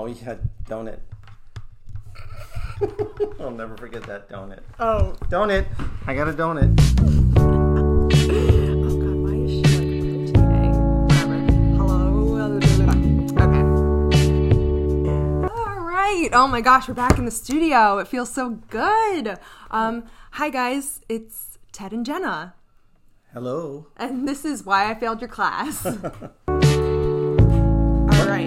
Oh, yeah, donut. I'll never forget that donut. Oh. Donut. I got a donut. Oh God, why is she like rotating? Whatever. Hello. Okay. All right. Oh my gosh, we're back in the studio. It feels so good. Hi guys, it's Ted and Jenna. Hello. And this is Why I Failed Your Class. All right.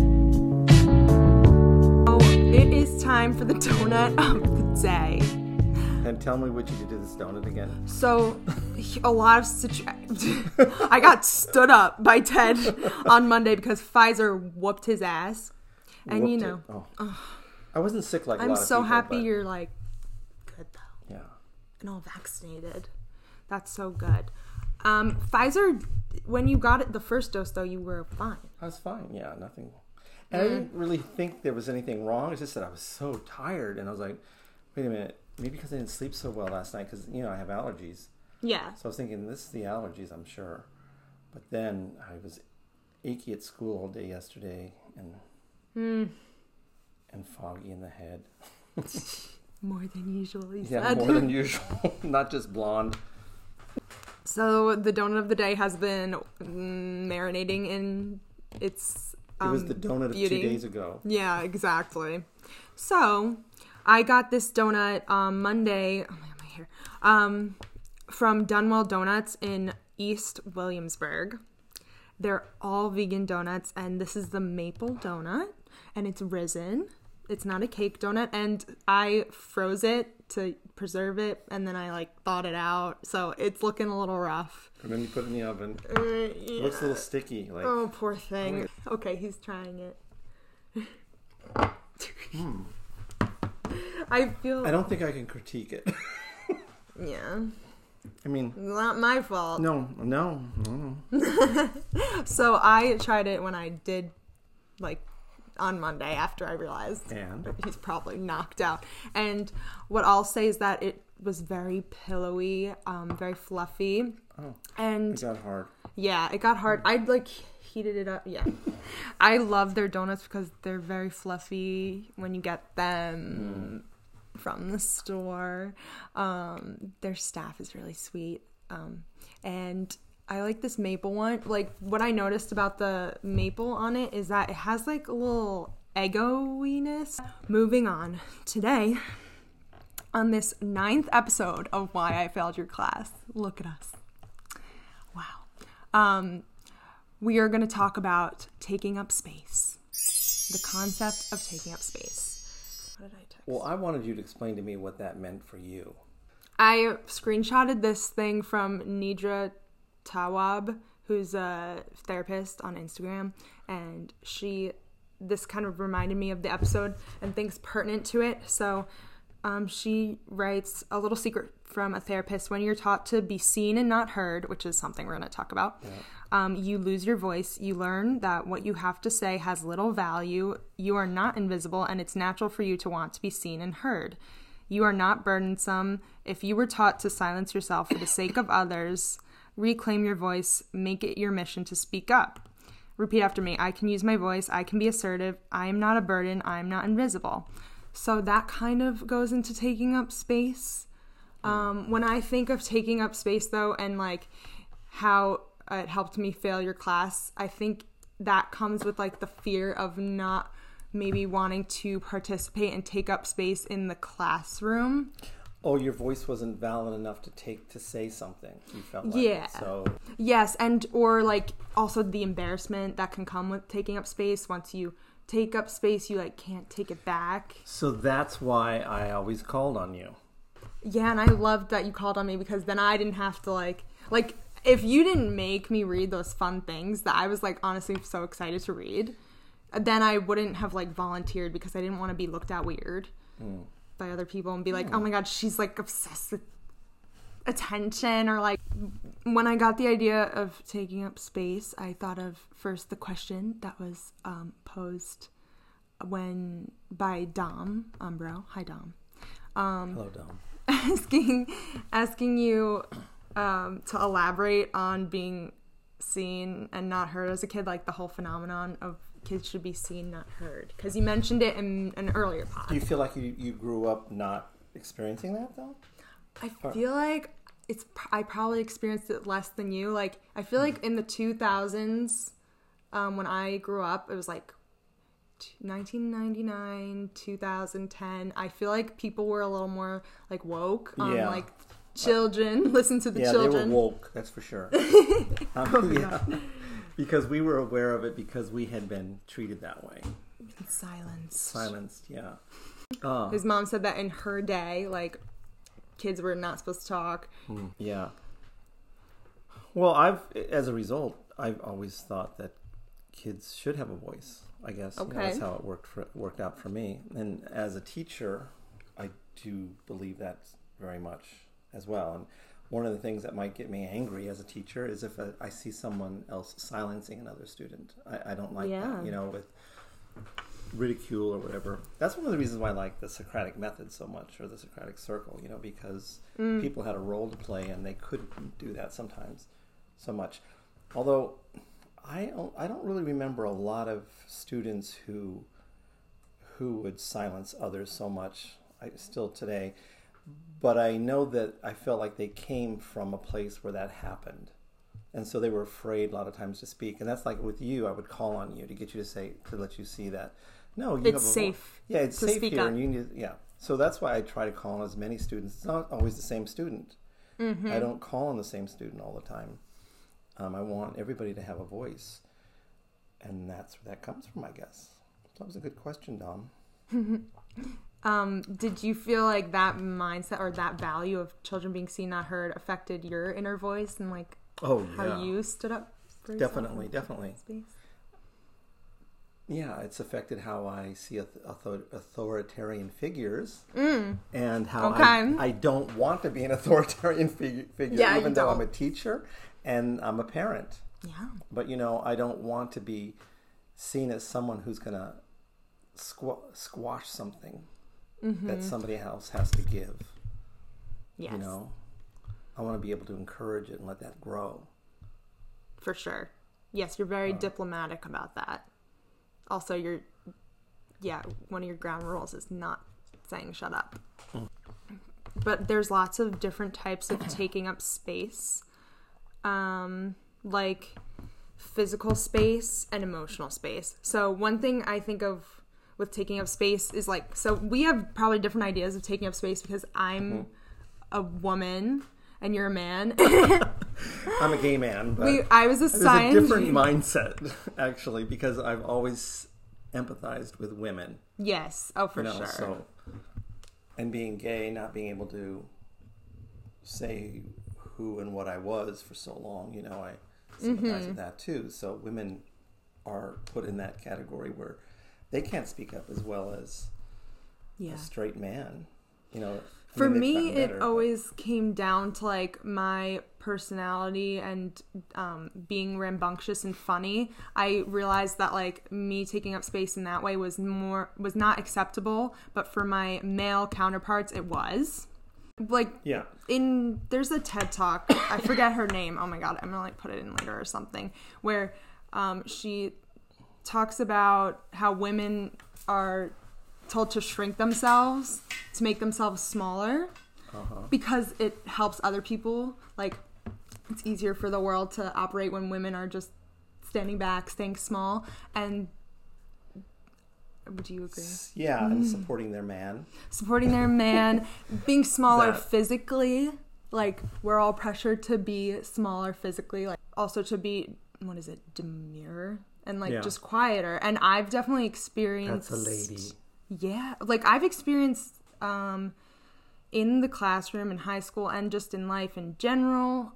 Oh, it is time for the donut of the day. And tell me what you did to this donut again. So, a lot of I got stood up by Ted on Monday because Pfizer whooped his ass. And Whooped you know. it. Oh. I wasn't sick like a lot I'm of people. so happy but... you're like good though. Yeah. And all vaccinated. That's so good. Pfizer, when you got it the first dose though, you were fine. I was fine. Yeah, nothing. And I didn't really think there was anything wrong. It's just that I was so tired. And I was like, wait a minute. Maybe because I didn't sleep so well last night. Because, you know, I have allergies. Yeah. So I was thinking, this is the allergies, I'm sure. But then I was achy at school all day yesterday. And foggy in the head. More than usual, he Yeah, said. more than usual. Not just blonde. So the donut of the day has been marinating in its It was the donut beauty. of 2 days ago. Yeah, exactly. So I got this donut Monday. Oh my hair. From Dunwell Donuts in East Williamsburg. They're all vegan donuts, and this is the maple donut, and it's risen. It's not a cake donut, and I froze it to preserve it, and then I thawed it out, so it's looking a little rough. And then you put it in the oven. Yeah. It looks a little sticky. Oh, poor thing. Okay, he's trying it. I don't think I can critique it. Yeah. I mean, Not my fault. no. So I tried it when I did, on Monday after I realized And? he's probably knocked out. And what I'll say is that it was very pillowy, very fluffy. Oh, and it got hard. Yeah, it got hard. I'd heated it up. Yeah. I love their donuts because they're very fluffy when you get them from the store. Their staff is really sweet. And I like this maple one. What I noticed about the maple on it is that it has a little Eggo-iness. Moving on. Today, on this 9th episode of Why I Failed Your Class, look at us. Wow. We are going to talk about taking up space. The concept of taking up space. What did I text? Well, I wanted you to explain to me what that meant for you. I screenshotted this thing from Nidra Tawab, who's a therapist on Instagram, and this kind of reminded me of the episode and things pertinent to it. So she writes, a little secret from a therapist: when you're taught to be seen and not heard, which is something we're going to talk about, you lose your voice. You learn that what you have to say has little value. You are not invisible, and it's natural for you to want to be seen and heard. You are not burdensome. If you were taught to silence yourself for the sake of others, reclaim your voice, make it your mission to speak up. Repeat after me: I can use my voice, I can be assertive, I am not a burden, I am not invisible. So that kind of goes into taking up space. When I think of taking up space, though, and how it helped me fail your class, I think that comes with the fear of not maybe wanting to participate and take up space in the classroom. Oh, your voice wasn't valid enough to say something. You felt like Yeah. So Yes, and or also the embarrassment that can come with taking up space. Once you take up space, you can't take it back. So that's why I always called on you. Yeah, and I loved that you called on me because then I didn't have to if you didn't make me read those fun things that I was honestly so excited to read, then I wouldn't have volunteered because I didn't want to be looked at weird by other people and be oh my god, she's obsessed with attention. Or when I got the idea of taking up space, I thought of first the question that was posed by Dom Umbro. Hi Dom. Hello Dom. asking you to elaborate on being seen and not heard as a kid, the whole phenomenon of kids should be seen, not heard? Because you mentioned it in an earlier pod. Do you feel like you grew up not experiencing that, though? I feel like I probably experienced it less than you. Like, I feel like in the 2000s, when I grew up, it was like 1999, 2010. I feel like people were a little more like woke. Like children, listen to the children. Yeah, they were woke. That's for sure. Because we were aware of it because we had been treated that way. Silenced. Yeah. His mom said that in her day, like, kids were not supposed to talk. Yeah. Well, as a result, I've always thought that kids should have a voice, I guess. Okay. That's how it worked out for me. And as a teacher, I do believe that very much as well. And one of the things that might get me angry as a teacher is if I see someone else silencing another student. I don't like that, with ridicule or whatever. That's one of the reasons why I like the Socratic method so much, or the Socratic circle, because people had a role to play and they couldn't do that sometimes so much. Although I don't really remember a lot of students who would silence others so much still today. But I know that I felt like they came from a place where that happened. And so they were afraid a lot of times to speak. And that's like with you, I would call on you to get you to let you see that. No, it's safe. Yeah, it's safe here. And you need, So that's why I try to call on as many students. It's not always the same student. I don't call on the same student all the time. I want everybody to have a voice. And that's where that comes from, I guess. So that was a good question, Dom. Did you feel like that mindset or that value of children being seen, not heard affected your inner voice and like how you stood up for yourself? Definitely. Yeah, it's affected how I see authoritarian figures and how I don't want to be an authoritarian figure even though I'm a teacher and I'm a parent. Yeah. But, I don't want to be seen as someone who's going to squash something that somebody else has to give. Yes. I want to be able to encourage it and let that grow. For sure. Yes, you're very diplomatic about that. Also, one of your ground rules is not saying shut up. But there's lots of different types of taking up space. Like physical space and emotional space. So one thing I think of with taking up space is like, so we have probably different ideas of taking up space because I'm a woman and you're a man. I'm a gay man. But I was assigned. There's a different mindset, actually, because I've always empathized with women. Yes. Oh, for sure. So, and being gay, not being able to say who and what I was for so long, I sympathize with that too. So women are put in that category where they can't speak up as well as a straight man. For me, it always came down to like my personality and being rambunctious and funny. I realized that like me taking up space in that way was not acceptable, but for my male counterparts, it was. Like, there's a TED Talk, I forget her name, oh my god, I'm gonna like put it in later or something, where she talks about how women are told to shrink themselves, to make themselves smaller, because it helps other people. Like, it's easier for the world to operate when women are just standing back, staying small, and would you agree? Yeah, and supporting their man. Supporting their man, being smaller physically. Like, we're all pressured to be smaller physically. Like, also to be, demure and like just quieter. And I've definitely experienced. That's a lady. Yeah, like I've experienced in the classroom in high school and just in life in general,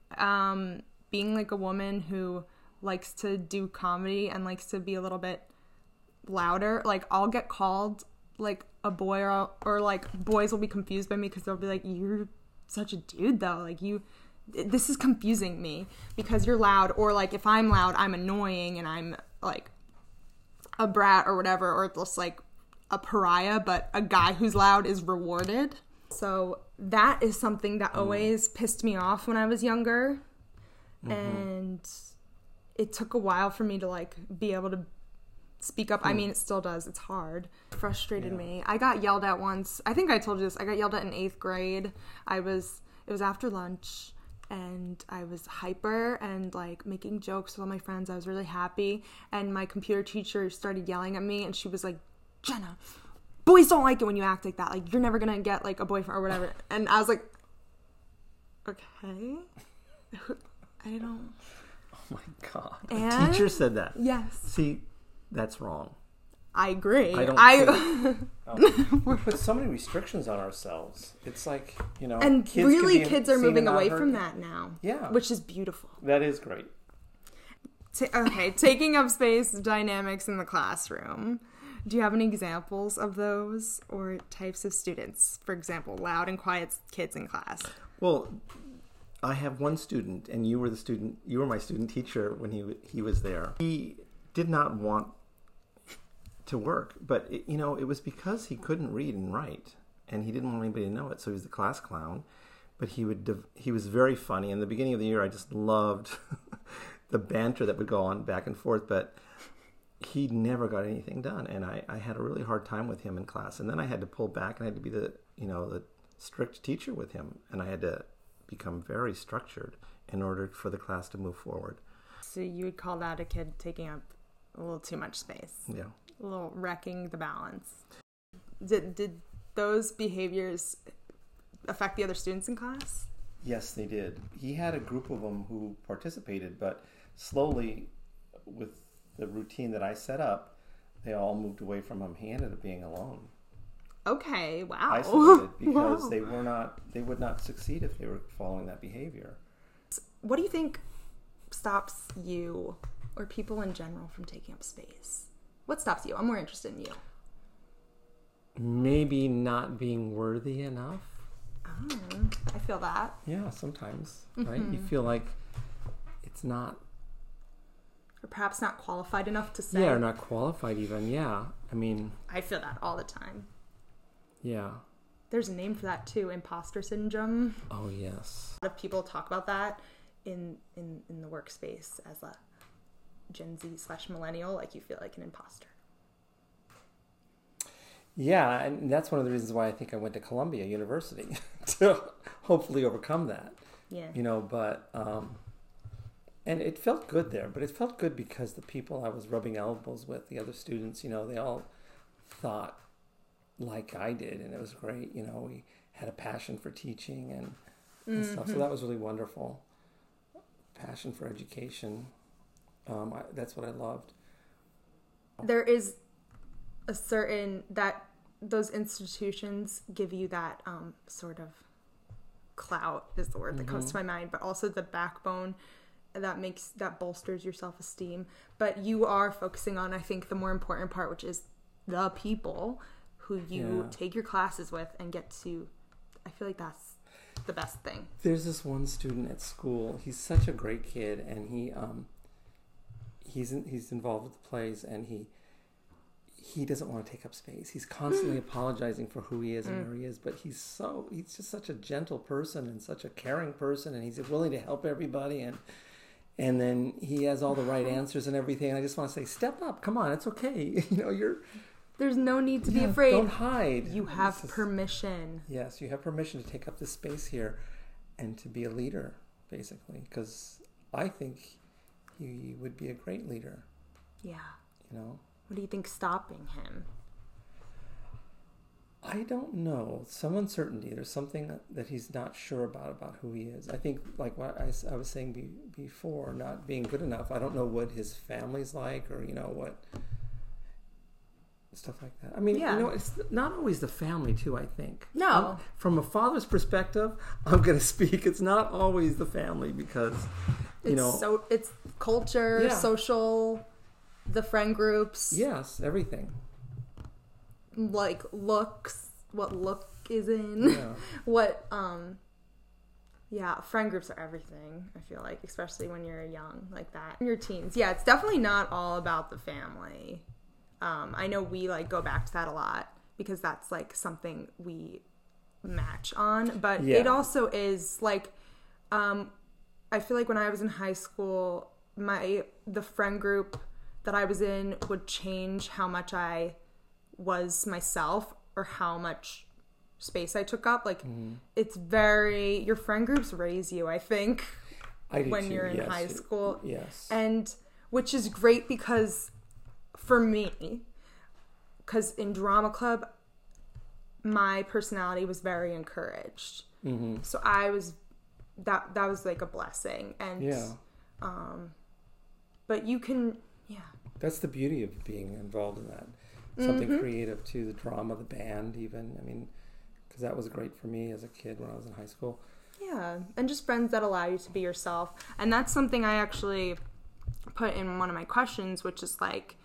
being like a woman who likes to do comedy and likes to be a little bit louder. Like, I'll get called like a boy or like boys will be confused by me because they'll be like, you're such a dude though, like this is confusing me because you're loud. Or like if I'm loud, I'm annoying and I'm like a brat or whatever, or just like a pariah, but a guy who's loud is rewarded. So that is something that always pissed me off when I was younger. And it took a while for me to like be able to speak up. I mean, it still does. It's hard. It frustrated me. I got yelled at once. I think I told you this. I got yelled at in 8th grade. It was after lunch, and I was hyper and like making jokes with all my friends. I was really happy, and my computer teacher started yelling at me, and she was like, Jenna, boys don't like it when you act like that. Like, you're never gonna get like a boyfriend or whatever. And I was like, okay. I don't. Oh my God. And? A teacher said that. Yes. See, that's wrong. I agree. We put so many restrictions on ourselves. It's like, you know. And kids really, kids are moving away from that now. Yeah. Which is beautiful. That is great. Okay, taking up space dynamics in the classroom. Do you have any examples of those or types of students? For example, loud and quiet kids in class. Well, I have one student, and you were my student teacher when he was there. He did not want to work, but it was because he couldn't read and write, and he didn't want anybody to know it, so he was the class clown. But he was very funny. In the beginning of the year, I just loved the banter that would go on back and forth, but he never got anything done, and I had a really hard time with him in class. And then I had to pull back, and I had to be the strict teacher with him, and I had to become very structured in order for the class to move forward. So you would call that a kid taking up a little too much space? Yeah. A little wrecking the balance. Did those behaviors affect the other students in class? Yes, they did. He had a group of them who participated, but slowly, with the routine that I set up, they all moved away from him. He ended up being alone. Okay, wow. Isolated because wow. they would not succeed if they were following that behavior. What do you think stops you or people in general from taking up space? What stops you? I'm more interested in you. Maybe not being worthy enough. Oh, I feel that. Yeah, sometimes, right? You feel like it's not... Or perhaps not qualified enough to say. Yeah, or not qualified even, yeah. I mean... I feel that all the time. Yeah. There's a name for that too, imposter syndrome. Oh, yes. A lot of people talk about that in the workspace as a Gen Z/millennial, like you feel like an imposter. Yeah, and that's one of the reasons why I think I went to Columbia University to hopefully overcome that. Yeah. But and it felt good there, but it felt good because the people I was rubbing elbows with, the other students, they all thought like I did, and it was great. We had a passion for teaching and stuff, so that was really wonderful. Passion for education. That's what I loved. There is a certain that those institutions give you that sort of clout is the word that comes to my mind, but also the backbone that bolsters your self-esteem. But you are focusing on, I think, the more important part, which is the people who you take your classes with and get to. I feel like that's the best thing. There's this one student at school. He's such a great kid, and he's involved with the plays, and he doesn't want to take up space. He's constantly apologizing for who he is and where he is, but he's just such a gentle person and such a caring person, and he's willing to help everybody, and then he has all the right answers and everything. And I just want to say, step up, come on, it's okay. There's no need to be afraid. Don't hide. You have permission. Yes, you have permission to take up this space here and to be a leader, basically, because I think he would be a great leader. Yeah. What do you think's stopping him? I don't know. Some uncertainty. There's something that he's not sure about who he is. I think, like what I was saying before, not being good enough. I don't know what his family's like, or what stuff like that. I mean, it's not always the family too. I think. No. From a father's perspective, I'm going to speak. It's not always the family because, it's culture, social, the friend groups. Yes, everything. Like looks, what look is in, what, friend groups are everything, I feel like, especially when you're young like that. In your teens. Yeah, it's definitely not all about the family. I know we go back to that a lot because that's something we match on, but it also is I feel like when I was in high school, the friend group that I was in would change how much I was myself or how much space I took up. Like, it's very, your friend groups raise you, I think, when you're in high school. Yes. And which is great because for me, because in drama club, my personality was very encouraged. So I was, that was like a blessing. And, but you can, That's the beauty of being involved in that. Something creative too, the drama, the band even. I mean, because that was great for me as a kid when I was in high school. Yeah, and just friends that allow you to be yourself. And that's something I actually put in one of my questions, which is like,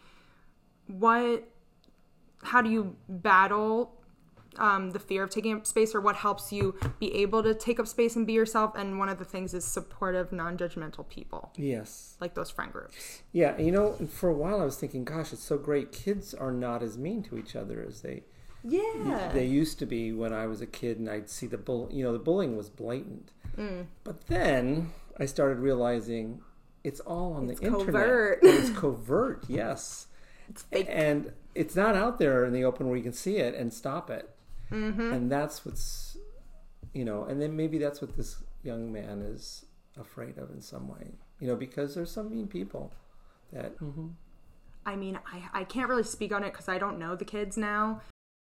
how do you battle the fear of taking up space, or what helps you be able to take up space and be yourself? And one of the things is supportive, non-judgmental people. Yes. Like those friend groups. Yeah, you know, for a while I was thinking, gosh, it's so great. Kids are not as mean to each other as they used to be when I was a kid, and I'd see the bullying was blatant. But then I started realizing it's all on the internet. Covert. It's covert, yes. It's fake. And it's not out there in the open where you can see it and stop it. And that's what's, and then maybe that's what this young man is afraid of in some way, because there's some mean people that. I mean, I can't really speak on it because I don't know the kids now.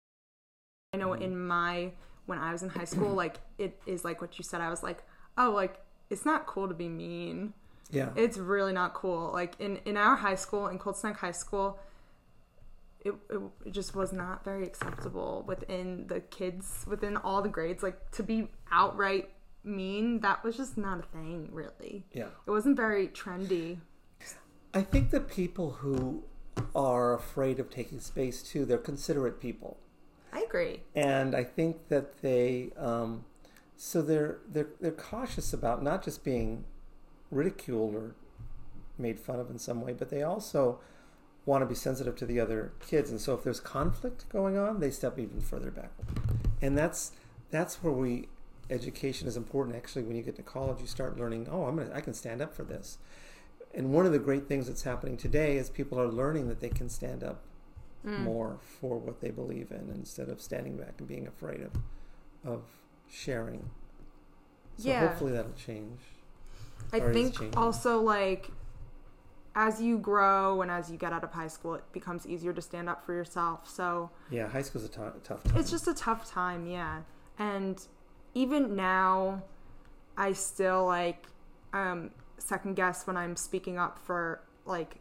I know when I was in high school, like, it is like what you said. I was like, oh, like, it's not cool to be mean. Yeah. It's really not cool. Like, in our high school, in Cold Snake High School, it just was not very acceptable within the kids, within all the grades. Like, to be outright mean, that was just not a thing, really. Yeah. It wasn't very trendy. I think the people who are afraid of taking space, too, they're considerate people. I agree. And I think that they, so they're cautious about not just being ridiculed or made fun of in some way, but they also want to be sensitive to the other kids. And so if there's conflict going on, they step even further back. And that's where education is important. Actually, when you get to college, you start learning, I can stand up for this. And one of the great things that's happening today is people are learning that they can stand up more for what they believe in instead of standing back and being afraid of sharing. So hopefully that'll change. I think also, like, as you grow and as you get out of high school, it becomes easier to stand up for yourself. So yeah, high school's a tough time. It's just a tough time, yeah. And even now, I still, like, second guess when I'm speaking up for, like,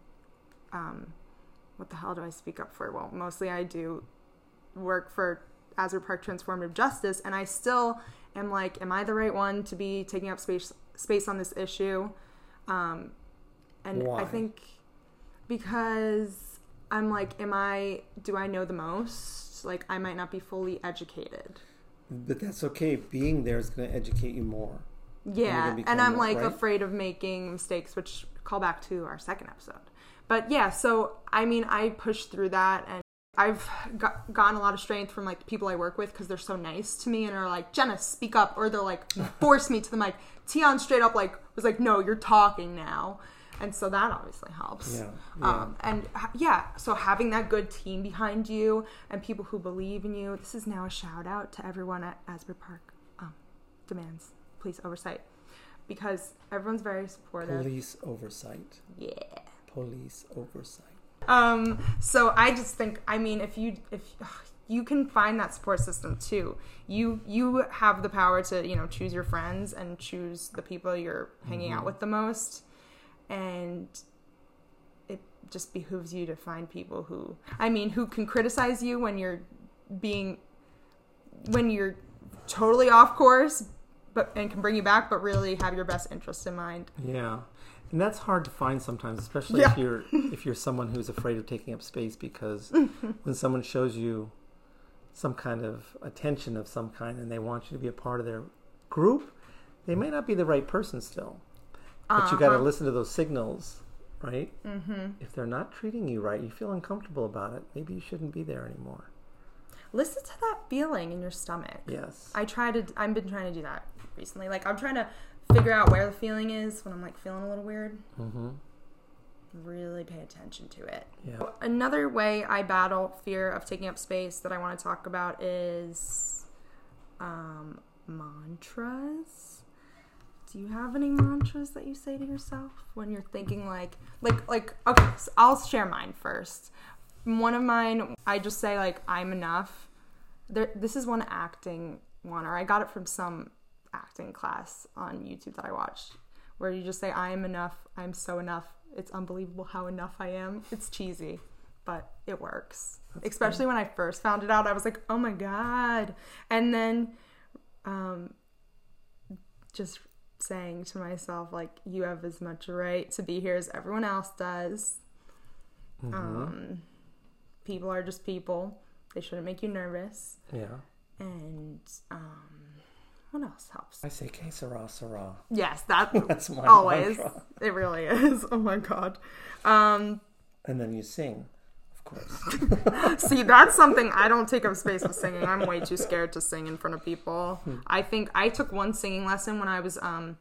what the hell do I speak up for? Well, mostly I do work for Asbury Park Transformative Justice, and I still am like, am I the right one to be taking up space on this issue? And why? I think because I'm like, do I know the most? Like, I might not be fully educated. But that's okay. Being there is going to educate you more. Yeah, and I'm like afraid of making mistakes, which call back to our second episode. But yeah, so I mean, I pushed through that, and I've gotten a lot of strength from, like, the people I work with because they're so nice to me and are like, Jenna, speak up, or they're like, force me to the mic. Tion straight up was like, no, you're talking now. And so that obviously helps. So having that good team behind you and people who believe in you. This is now a shout out to everyone at Asbury Park Demands Police Oversight, because everyone's very supportive. Police oversight. Yeah. Police oversight. So I just think, I mean, if you can find that support system too. You have the power to, choose your friends and choose the people you're hanging out with the most. And it just behooves you to find people who can criticize you when you're totally off course, and can bring you back, but really have your best interest in mind. Yeah. And that's hard to find sometimes, especially if you're someone who's afraid of taking up space, because when someone shows you some kind of attention of some kind and they want you to be a part of their group, they may not be the right person still. But you got to listen to those signals, right? Mm-hmm. If they're not treating you right, you feel uncomfortable about it, maybe you shouldn't be there anymore. Listen to that feeling in your stomach. Yes. I've been trying to do that recently. Like, I'm trying to figure out where the feeling is when I'm, like, feeling a little weird. Mm-hmm. really pay attention to it. Yeah. Another way I battle fear of taking up space that I want to talk about is mantras. Do you have any mantras that you say to yourself when you're thinking like okay, so I'll share mine first. One of mine, I just say like, I'm enough. This is one acting one, or I got it from some acting class on YouTube that I watched, where you just say, I am enough. I'm so enough. It's unbelievable how enough I am. It's cheesy, but it works. That's especially when I first found it out, I was like, oh my God. And then just saying to myself, like, you have as much right to be here as everyone else does. People are just people. They shouldn't make you nervous. Yeah. And what else helps? I say que sera, sera. Yes, that's my always. mantra. It really is. Oh my God. And then you sing, of course. See, that's something I don't take up space with singing. I'm way too scared to sing in front of people. I think I took one singing lesson when I was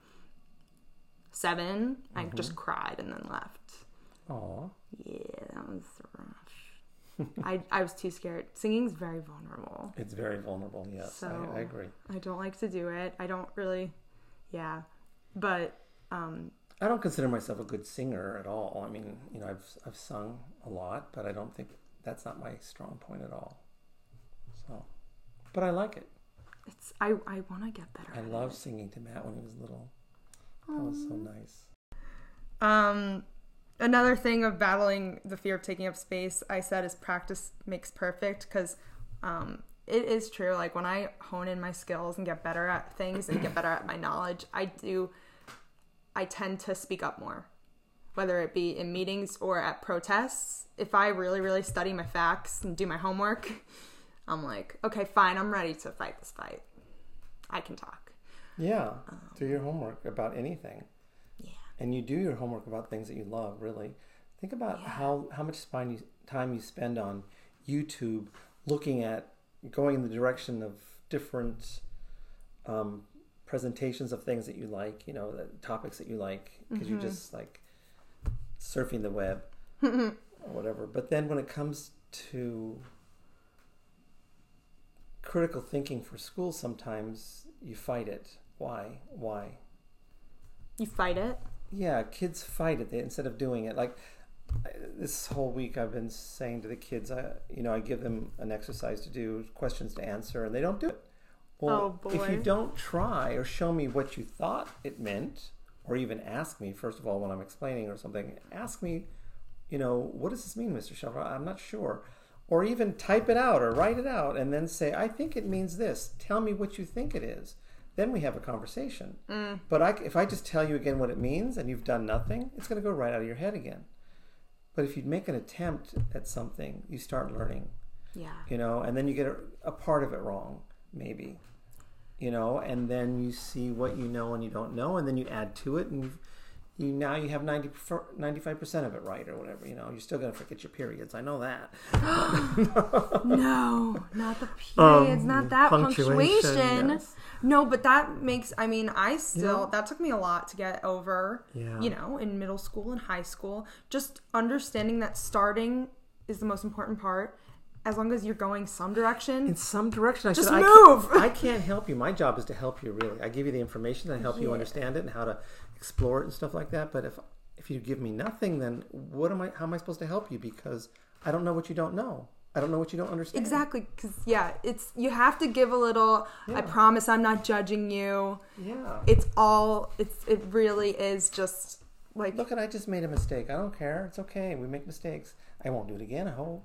7. I just cried and then left. Aw. Yeah, that was rough. I was too scared. Singing's very vulnerable. It's very vulnerable, yes. So, I agree. I don't like to do it. I don't really, but I don't consider myself a good singer at all. I mean, you know, I've sung a lot, but I don't think that's not my strong point at all. So, but I like it. I want to get better. I love singing to Matt when he was little. That was so nice. Another thing of battling the fear of taking up space, I said, is practice makes perfect, because it is true. Like, when I hone in my skills and get better at things and get better at my knowledge, I tend to speak up more, whether it be in meetings or at protests. If I really, really study my facts and do my homework, I'm like, okay, fine, I'm ready to fight this fight. I can talk. Yeah, do your homework about anything. Yeah. And you do your homework about things that you love, really. Think about how much time you spend on YouTube looking at, going in the direction of different presentations of things that you like, you know, the topics that you like, because you're just like surfing the web or whatever. But then when it comes to critical thinking for school, sometimes you fight it. Why? You fight it? Yeah, kids fight it instead of doing it. Like, this whole week I've been saying to the kids, I give them an exercise to do, questions to answer, and they don't do it. Well, oh boy. If you don't try or show me what you thought it meant, or even ask me, first of all, when I'm explaining or something, ask me, what does this mean, Mr. Schaeffer? I'm not sure. Or even type it out or write it out and then say, I think it means this. Tell me what you think it is. Then we have a conversation. But if I just tell you again what it means and you've done nothing, it's going to go right out of your head again. But if you make an attempt at something, you start learning. Yeah. And then you get a part of it wrong, maybe. And then you see what you know and you don't know, and then you add to it, and now you have 95% of it right or whatever. You're still going to forget your periods. I know that. No, not the periods, not that punctuation. Yes. No, but that makes, that took me a lot to get over, in middle school and high school. Just understanding that starting is the most important part. As long as you're going some direction. In some direction. Just move! I can't help you. My job is to help you, really. I give you the information and help you understand it and how to explore it and stuff like that. But if you give me nothing, then how am I supposed to help you? Because I don't know what you don't know. I don't know what you don't understand. Exactly. Because, you have to give a little, I promise I'm not judging you. Yeah. It really is just like. Look, I just made a mistake. I don't care. It's okay. We make mistakes. I won't do it again, I hope.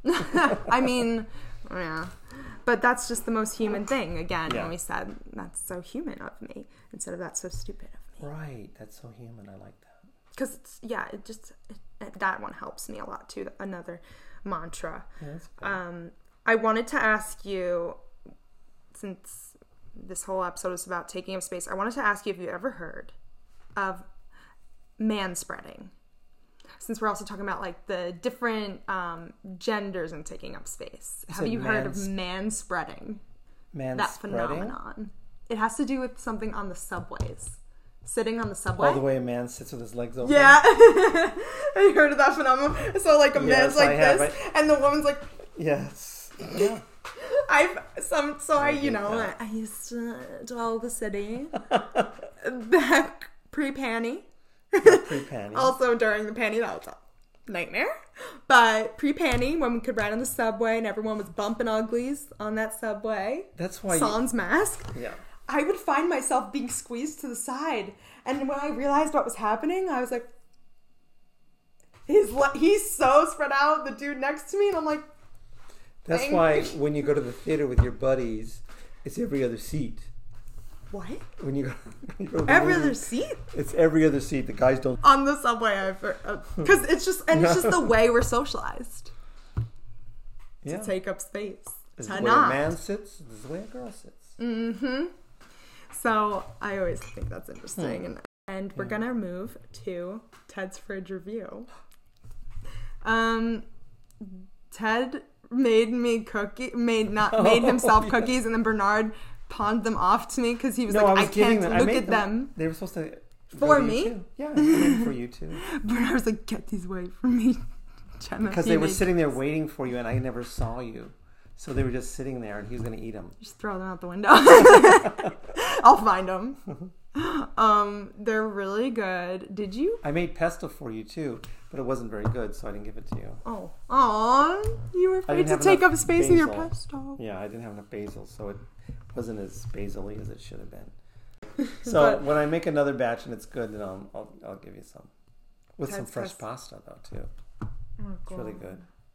Yeah. But that's just the most human thing, again, when we said, that's so human of me, instead of that's so stupid of me. Right. That's so human. I like that. Because, that one helps me a lot, too. Another mantra. Yeah, that's cool. I wanted to ask you, since this whole episode is about taking up space, I wanted to ask you if you ever heard of manspreading. Since we're also talking about like the different genders and taking up space. Have you heard of manspreading? Manspreading? That phenomenon. It has to do with something on the subways. sitting on the subway. All the way a man sits with his legs open. Yeah. Have you heard of that phenomenon? So like a man's like this, and the woman's like. Yes. Yeah. I used to dwell the city back pre-panty. Pre-panty. Also during the panty, that was a nightmare. But pre-panty, when we could ride on the subway and everyone was bumping uglies on that subway. That's why. Sans mask. Yeah. I would find myself being squeezed to the side, and when I realized what was happening, I was like, he's so spread out. The dude next to me, and I'm like. That's why when you go to the theater with your buddies, it's every other seat. What? When you go to every other seat? It's every other seat. The guys don't. On the subway, because it's just the way we're socialized. Yeah. To take up space. This to is the way not. a man sits. This is the way a girl sits. Mm-hmm. So I always think that's interesting, and we're gonna move to Ted's fridge review. Ted made himself cookies, and then Bernard pawned them off to me because he was I can't look at them. They were supposed to for me. Too. Yeah, I made them for you too. Bernard was like, "Get these away from me, Jenna." Because they were sitting there waiting for you, and I never saw you, so they were just sitting there, and he was going to eat them. Just throw them out the window. I'll find them. They're really good. Did you? I made pesto for you too, but it wasn't very good, so I didn't give it to you. Oh, aw, you were afraid to take up space in your pesto. Yeah, I didn't have enough basil, so it wasn't as basil-y as it should have been. So when I make another batch and it's good, then I'll give you some with some fresh pasta though too. Oh, it's really good.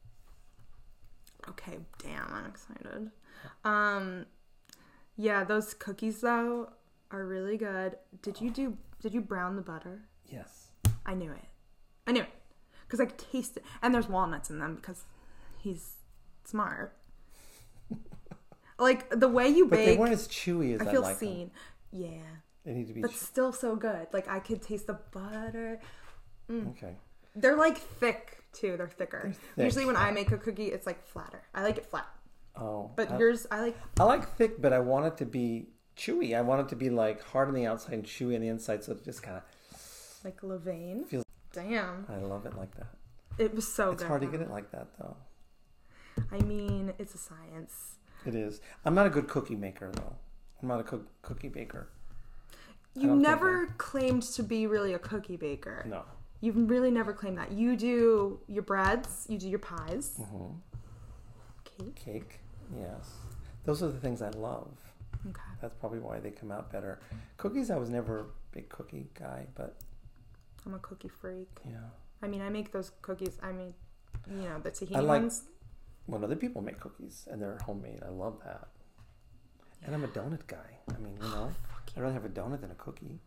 Okay, damn, I'm excited. Yeah, those cookies though are really good. Did you brown the butter? Yes. I knew it. Because I could taste it. And there's walnuts in them because he's smart. Like, the way you bake... But they weren't as chewy as I feel like seen. them. Yeah. They need to be... But still so good. Like, I could taste the butter. Okay. They're, like, thick, too. They're thicker. They're thick. Usually when I make a cookie, it's, like, flatter. I like it flat. Oh. But yours, I like thick, but I want it to be chewy. I want it to be, like, hard on the outside and chewy on the inside, so it just kind of... Like Levain? Feels... Damn. I love it like that. It was so good. It's hard to get it like that, though. I mean, it's a science. It is. I'm not a good cookie maker, though. I'm not a cookie baker. You never claimed to be really a cookie baker. No. You've really never claimed that. You do your breads. You do your pies. Mm-hmm. Cake. Yes. Those are the things I love. Okay. That's probably why they come out better. Cookies, I was never a big cookie guy, but... I'm a cookie freak. Yeah. I mean, I make those cookies. I mean, the tahini ones. When other people make cookies and they're homemade, I love that. Yeah. And I'm a donut guy. I mean, I'd rather have a donut than a cookie.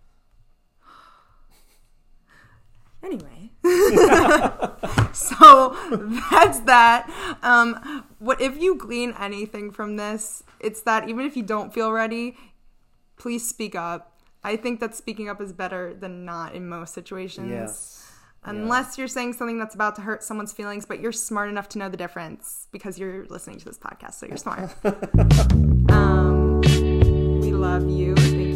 Anyway, so that's that. What if you glean anything from this? It's that even if you don't feel ready, please speak up. I think that speaking up is better than not in most situations. Yes. Unless you're saying something that's about to hurt someone's feelings, but you're smart enough to know the difference because you're listening to this podcast, so you're smart. We love you. Thank